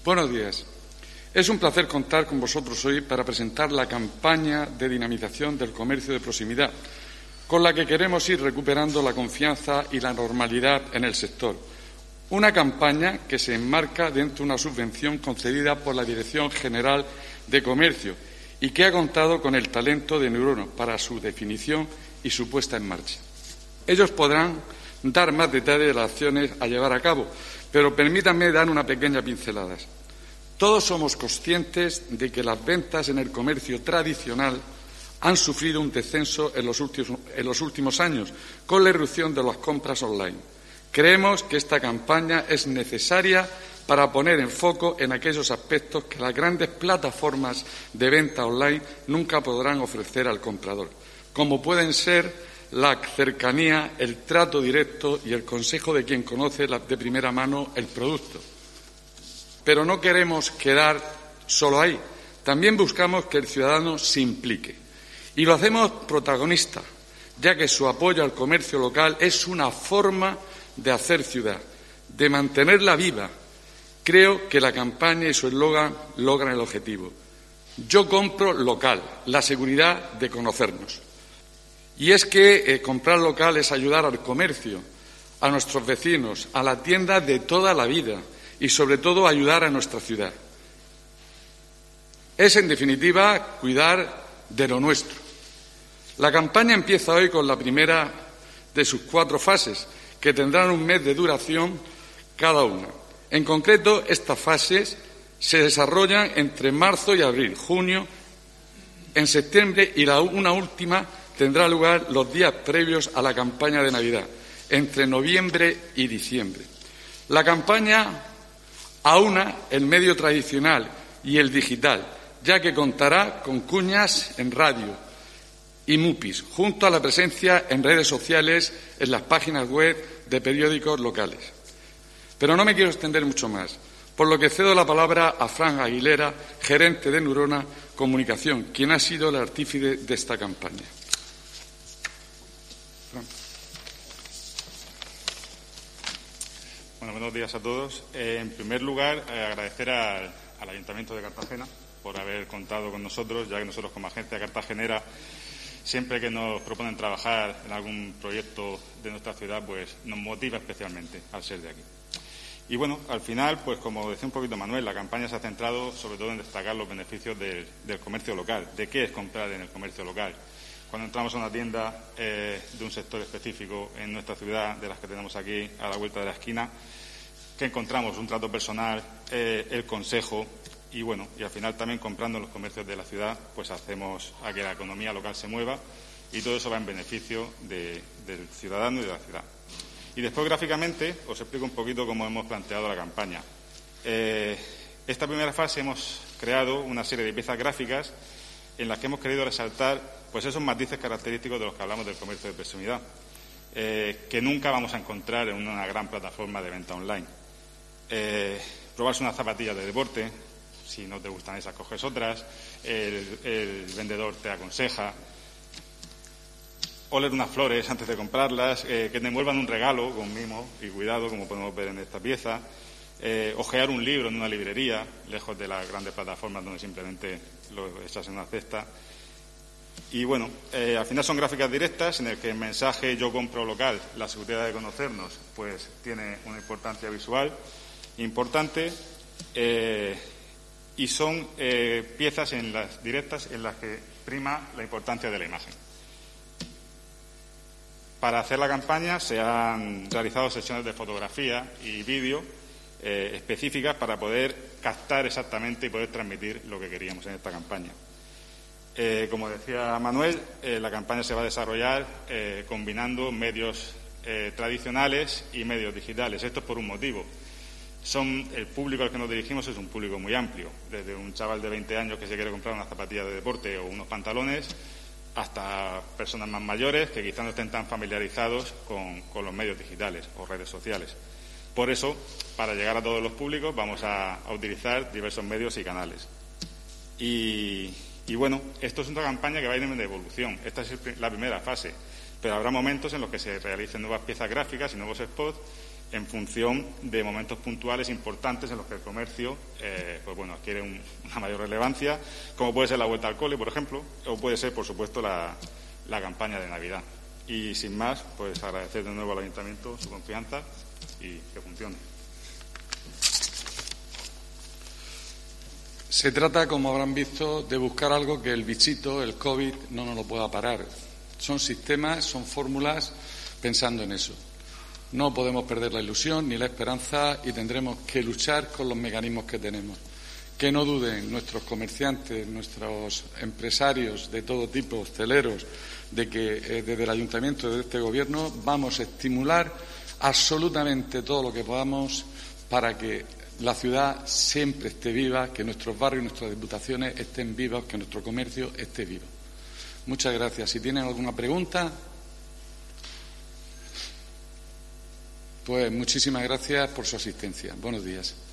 Buenos días. Es un placer contar con vosotros hoy para presentar la campaña de dinamización del comercio de proximidad, con la que queremos ir recuperando la confianza y la normalidad en el sector. Una campaña que se enmarca dentro de una subvención concedida por la Dirección General de Comercio y que ha contado con el talento de Neurona para su definición y su puesta en marcha. Ellos podrán dar más detalles de las acciones a llevar a cabo, pero permítanme dar una pequeña pincelada. Todos somos conscientes de que las ventas en el comercio tradicional han sufrido un descenso en los últimos años con la irrupción de las compras online. Creemos que esta campaña es necesaria para poner en foco en aquellos aspectos que las grandes plataformas de venta online nunca podrán ofrecer al comprador, como pueden ser la cercanía, el trato directo y el consejo de quien conoce de primera mano el producto. Pero no queremos quedar solo ahí. También buscamos que el ciudadano se implique. Y lo hacemos protagonista, ya que su apoyo al comercio local es una forma de hacer ciudad, de mantenerla viva. Creo que la campaña y su eslogan logran el objetivo. Yo compro local, la seguridad de conocernos. Y es que comprar local es ayudar al comercio, a nuestros vecinos, a la tienda de toda la vida y, sobre todo, ayudar a nuestra ciudad. Es, en definitiva, cuidar de lo nuestro. La campaña empieza hoy con la primera de sus 4 fases, que tendrán un mes de duración cada una. En concreto, estas fases se desarrollan entre marzo y abril, junio, en septiembre y una última tendrá lugar los días previos a la campaña de Navidad, entre noviembre y diciembre. La campaña aúna el medio tradicional y el digital, ya que contará con cuñas en radio y MUPIs, junto a la presencia en redes sociales, en las páginas web de periódicos locales. Pero no me quiero extender mucho más, por lo que cedo la palabra a Fran Aguilera, gerente de Neurona Comunicación, quien ha sido el artífice de esta campaña. Bueno, buenos días a todos. En primer lugar, agradecer al Ayuntamiento de Cartagena por haber contado con nosotros, ya que nosotros como agencia cartagenera, siempre que nos proponen trabajar en algún proyecto de nuestra ciudad, pues nos motiva especialmente al ser de aquí. Y bueno, al final, pues como decía un poquito Manuel, la campaña se ha centrado sobre todo en destacar los beneficios del comercio local. ¿De qué es comprar en el comercio local? Cuando entramos a una tienda de un sector específico en nuestra ciudad, de las que tenemos aquí a la vuelta de la esquina, que encontramos un trato personal, el consejo y bueno, y al final también comprando en los comercios de la ciudad, pues hacemos a que la economía local se mueva y todo eso va en beneficio del ciudadano y de la ciudad. Y después, gráficamente, os explico un poquito cómo hemos planteado la campaña. Esta primera fase hemos creado una serie de piezas gráficas en las que hemos querido resaltar pues esos matices característicos de los que hablamos del comercio de proximidad, que nunca vamos a encontrar en una gran plataforma de venta online. Probarse unas zapatillas de deporte, si no te gustan esas, coges otras, el vendedor te aconseja, oler unas flores antes de comprarlas, que te envuelvan un regalo con mimo y cuidado, como podemos ver en esta pieza, ojear un libro en una librería, lejos de las grandes plataformas donde simplemente lo echas en una cesta. Y bueno, al final son gráficas directas en el que el mensaje "yo compro local, la seguridad de conocernos", pues tiene una importancia visual importante, y son piezas en las directas en las que prima la importancia de la imagen. Para hacer la campaña se han realizado sesiones de fotografía y vídeo específicas para poder captar exactamente y poder transmitir lo que queríamos en esta campaña. Como decía Manuel, la campaña se va a desarrollar combinando medios tradicionales y medios digitales. Esto es por un motivo. El público al que nos dirigimos es un público muy amplio, desde un chaval de 20 años que se quiere comprar unas zapatillas de deporte o unos pantalones, hasta personas más mayores que quizás no estén tan familiarizados con los medios digitales o redes sociales. Por eso, para llegar a todos los públicos, vamos a utilizar diversos medios y canales. Y bueno, esto es una campaña que va a ir en evolución. Esta es la primera fase, pero habrá momentos en los que se realicen nuevas piezas gráficas y nuevos spots en función de momentos puntuales importantes en los que el comercio adquiere una mayor relevancia, como puede ser la vuelta al cole, por ejemplo, o puede ser, por supuesto, la campaña de Navidad. Y sin más, pues agradecer de nuevo al Ayuntamiento su confianza y que funcione. Se trata, como habrán visto, de buscar algo que el bichito, el COVID, no nos lo pueda parar. Son sistemas, son fórmulas pensando en eso. No podemos perder la ilusión ni la esperanza y tendremos que luchar con los mecanismos que tenemos. Que no duden nuestros comerciantes, nuestros empresarios de todo tipo, hosteleros, de que desde el Ayuntamiento, desde este Gobierno, vamos a estimular absolutamente todo lo que podamos para que la ciudad siempre esté viva, que nuestros barrios y nuestras diputaciones estén vivos, que nuestro comercio esté vivo. Muchas gracias. Si tienen alguna pregunta, pues muchísimas gracias por su asistencia. Buenos días.